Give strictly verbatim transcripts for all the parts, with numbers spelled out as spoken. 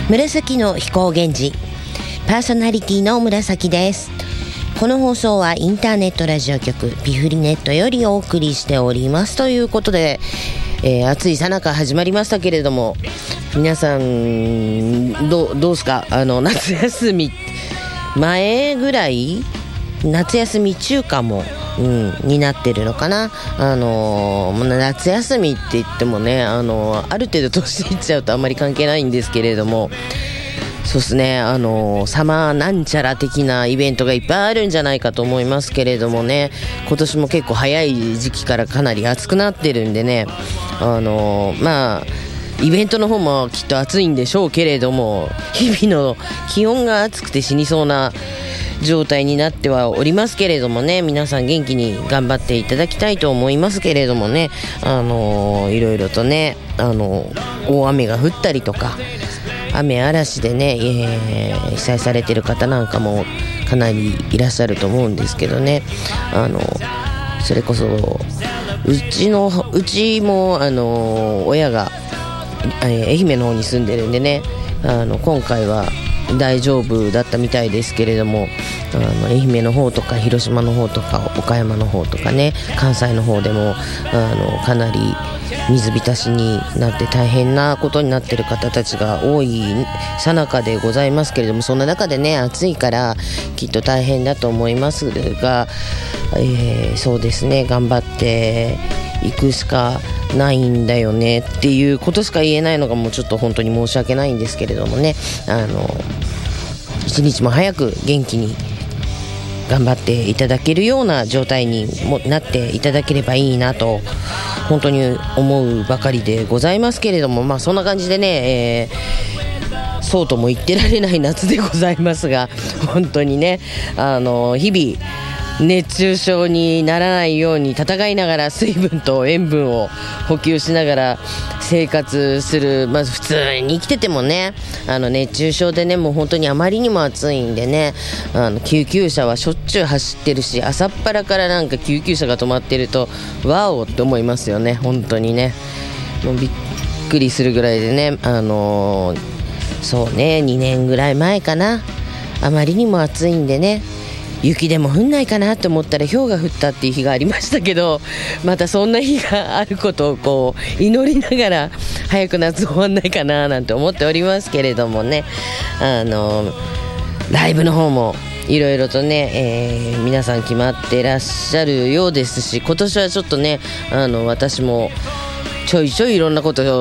紫の飛行源氏、パーソナリティの紫です。この放送はインターネットラジオ局ピフリネットよりお送りしておりますということで、えー、暑いさなか始まりましたけれども、皆さんどうどうすか？あの夏休み前ぐらい、夏休み中かも、うん、になってるのかな。あのー、夏休みって言ってもね、あのー、ある程度年いっちゃうとあんまり関係ないんですけれども、そうですね、あのー、サマーなんちゃら的なイベントがいっぱいあるんじゃないかと思いますけれどもね、今年も結構早い時期からかなり暑くなってるんでね、あのー、まあイベントの方もきっと暑いんでしょうけれども、日々の気温が暑くて死にそうな状態になってはおりますけれどもね、皆さん元気に頑張っていただきたいと思いますけれどもね、あのー、いろいろとね、あのー、大雨が降ったりとか、雨嵐でね、えー、被災されてる方なんかもかなりいらっしゃると思うんですけどね、あのそれこそうちのうちもあの親が、えー、愛媛の方に住んでるんでね、あの今回は大丈夫だったみたいですけれども、あの愛媛の方とか広島の方とか岡山の方とかね、関西の方でもあのかなり水浸しになって大変なことになっている方たちが多い最中でございますけれども、そんな中でね、暑いからきっと大変だと思いますが、えー、そうですね、頑張っていくしかないんだよねっていうことしか言えないのがもうちょっと本当に申し訳ないんですけれどもね、あの一日も早く元気に頑張っていただけるような状態にもなっていただければいいなと本当に思うばかりでございますけれども、まあそんな感じでね、えー、そうとも言ってられない夏でございますが、本当にね、あの日々熱中症にならないように戦いながら水分と塩分を補給しながら生活する、まず普通に生きててもね、あの熱中症でね、もう本当にあまりにも暑いんでね、あの救急車はしょっちゅう走ってるし、朝っぱらからなんか救急車が止まってるとワオって思いますよね。本当にね、もうびっくりするぐらいでね、あのー、そうね、にねんぐらい前かな、あまりにも暑いんでね、雪でも降んないかなと思ったら氷が降ったっていう日がありましたけど、またそんな日があることをこう祈りながら早く夏終わんないかななんて思っておりますけれどもね、あのライブの方もいろいろとね、えー、皆さん決まってらっしゃるようですし、今年はちょっとね、あの私もちょいちょいいろんなこと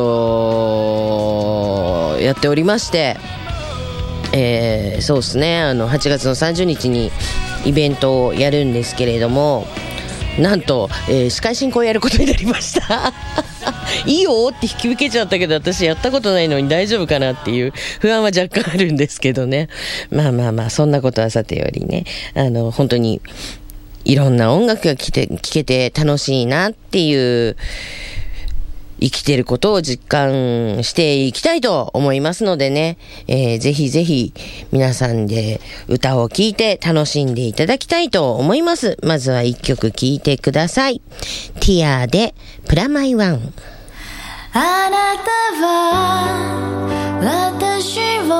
をやっておりまして、えー、そうですね、あのはちがつのさんじゅうにちにイベントをやるんですけれども、なんと、えー、司会進行をやることになりましたいいよって引き受けちゃったけど、私やったことないのに大丈夫かなっていう不安は若干あるんですけどね、まあまあまあそんなことはさてよりね、あの本当にいろんな音楽が聴けて、聴けて楽しいなっていう生きてることを実感していきたいと思いますのでね、えー、ぜひぜひ皆さんで歌を聴いて楽しんでいただきたいと思います。まずは一曲聴いてください。ティアでプラマイワン。 あなたは私を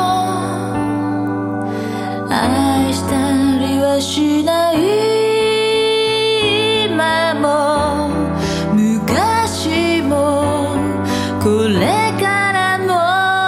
愛したりはしない、今も昔もこれからも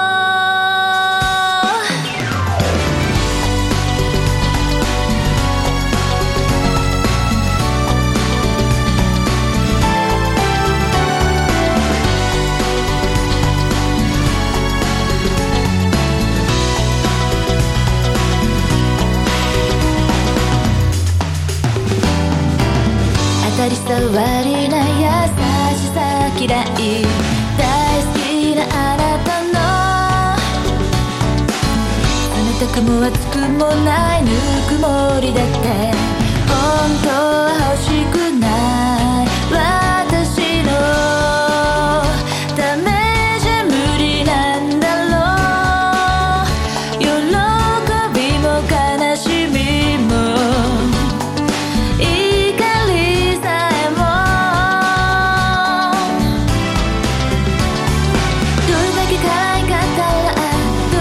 当たり障りない優しさ嫌い、大好きなあなたの冷たくも熱くもないぬくもりだって本当は欲しくない、私のためじゃ無理なんだろう、喜びも悲しみも怒りさえもどれだけ可愛かったらど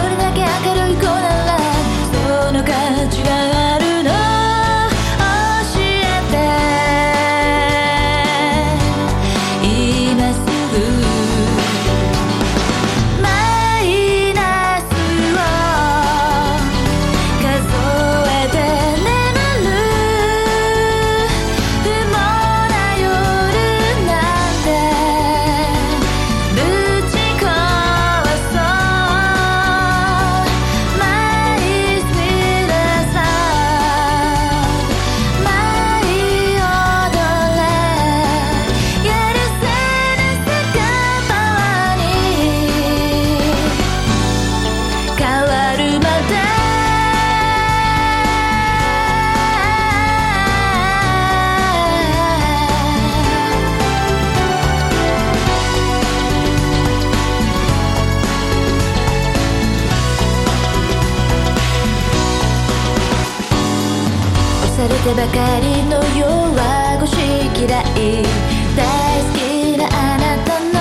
てばかりの弱腰嫌い大好きなあなたの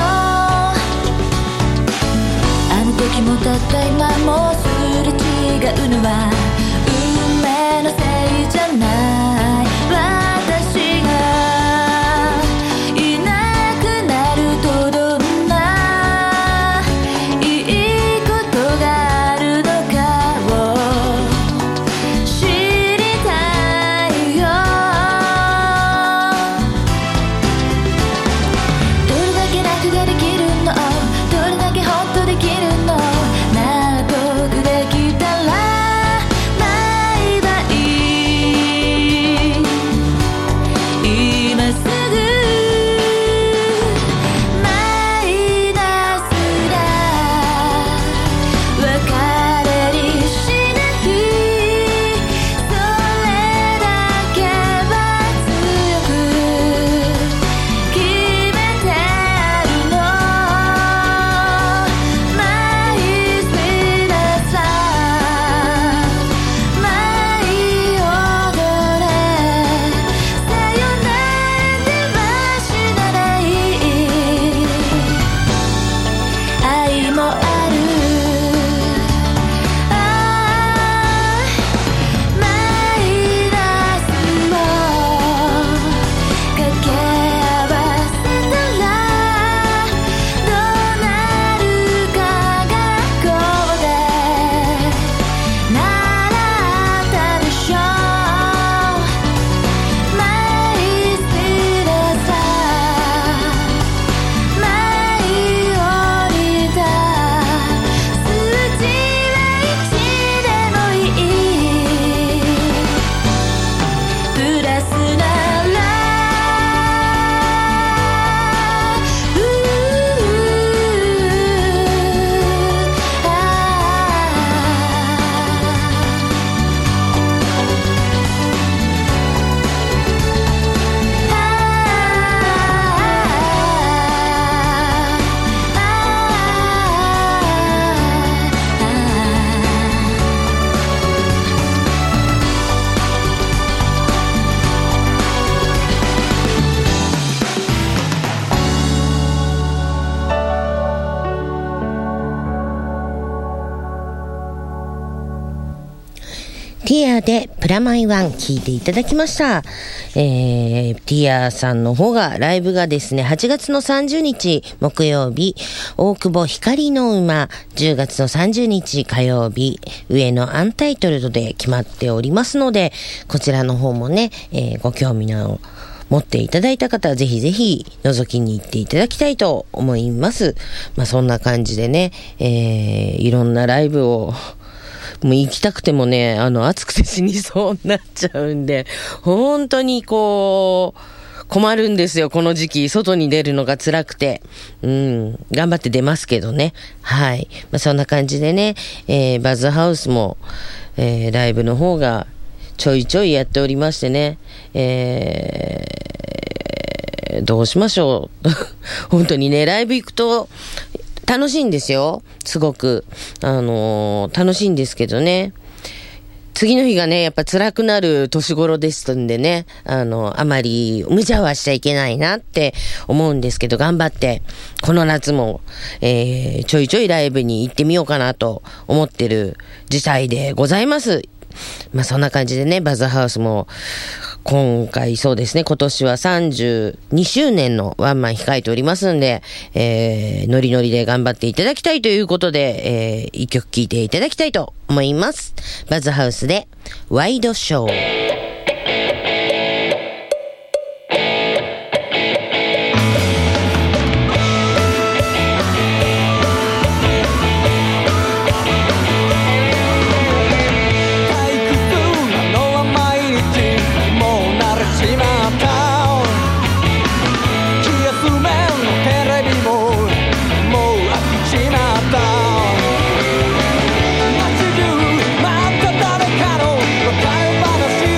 あの時もたった今もすれ違うのは運命のせいじゃない私がいなくなるとどんないいことがあるのかを知りたいよどれだけ楽ができるのどれだけホッとできるの納得できたらバイバイ今すぐマイナスだ別れにしないそれだけは強く決めてあるのマイスピードさマイ踊れさよならでは死なない愛もあるああマイナスを掛け合わせたらどうなるか学校で習ったでしょマイスピードさマイ降りた数字はいちでもいいプラスならうあティアでプラマイワン聞いていただきました。えー、ティアさんの方がライブがですねはちがつのさんじゅうにち木曜日大久保光の馬、じゅうがつのさんじゅうにち火曜日上野アンタイトルドで決まっておりますので、こちらの方もね、えー、ご興味の持っていただいた方はぜひぜひ覗きに行っていただきたいと思います。まあそんな感じでね、えー、いろんなライブをもう行きたくてもね、あの暑くて死にそうになっちゃうんで、本当にこう困るんですよ、この時期外に出るのが辛くて。うん頑張って出ますけどね。はい、まあ、そんな感じでね、えー、バズハウスも、えー、ライブの方がちょいちょいやっておりましてね、えー、どうしましょう本当にね、ライブ行くと楽しいんですよ、すごくあのー、楽しいんですけどね、次の日がねやっぱ辛くなる年頃ですんでね、あのあまり無茶はしちゃいけないなって思うんですけど、頑張ってこの夏も、えー、ちょいちょいライブに行ってみようかなと思ってる次第でございます。まあそんな感じでね、バズハウスも今回そうですね、今年はさんじゅうにしゅうねんのワンマン控えておりますんで、えー、ノリノリで頑張っていただきたいということで、えー、一曲聴いていただきたいと思います。バズハウスでワイドショー。 街中また誰かの別れ話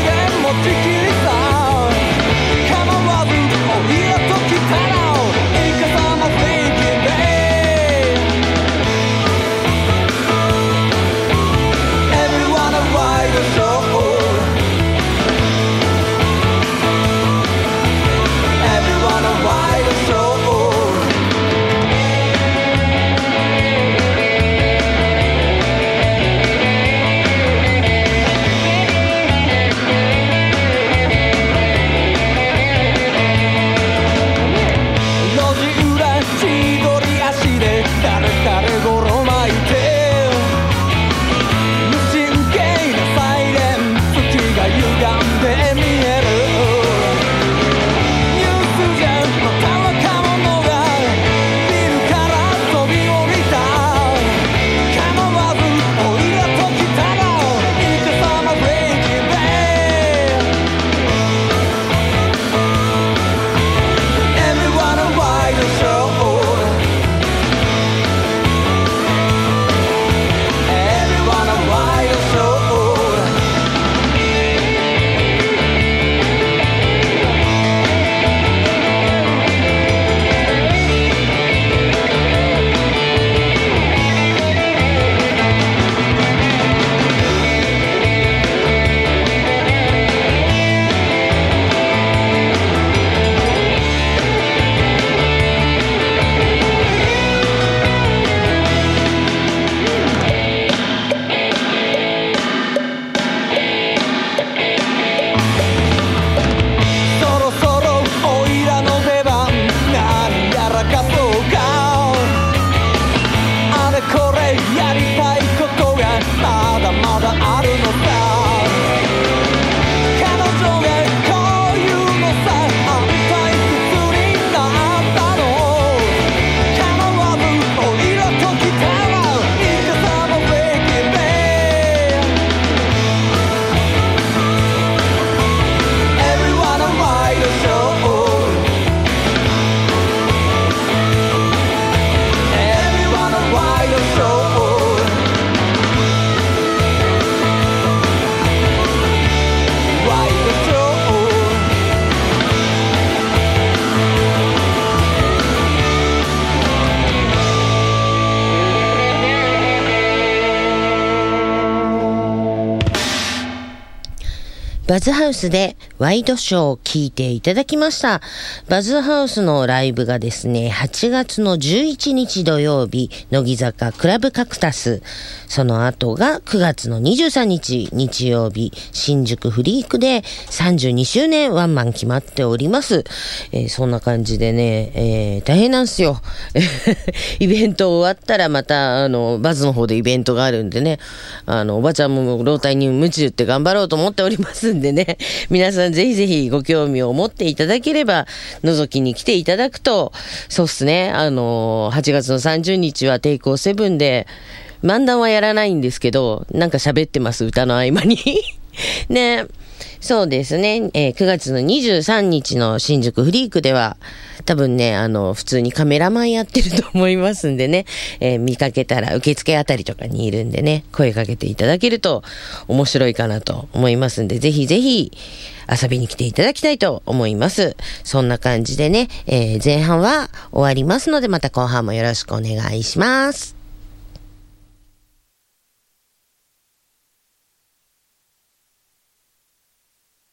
バズハウスでワイドショーを聞いていただきました。バズハウスのライブがですね、はちがつのじゅういちにち土曜日、乃木坂クラブカクタス。その後がくがつのにじゅうさんにち日曜日、新宿フリークでさんじゅうにしゅうねんワンマン決まっております。えー、そんな感じでね、えー、大変なんですよ。イベント終わったらまた、あの、バズの方でイベントがあるんでね、あの、おばちゃんも老体に鞭打って頑張ろうと思っておりますんでね、皆さんぜひぜひご興味を持っていただければ、覗きに来ていただくと、そうっすね、あの、はちがつのさんじゅうにちはテイクオセブンで、漫談はやらないんですけど、なんか喋ってます、歌の合間に。ね、そうですね、えー、くがつのにじゅうさんにちの新宿フリークでは、多分ね、あの、普通にカメラマンやってると思いますんでね、えー、見かけたら受付あたりとかにいるんでね、声かけていただけると面白いかなと思いますんで、ぜひぜひ遊びに来ていただきたいと思います。そんな感じでね、えー、前半は終わりますので、また後半もよろしくお願いします。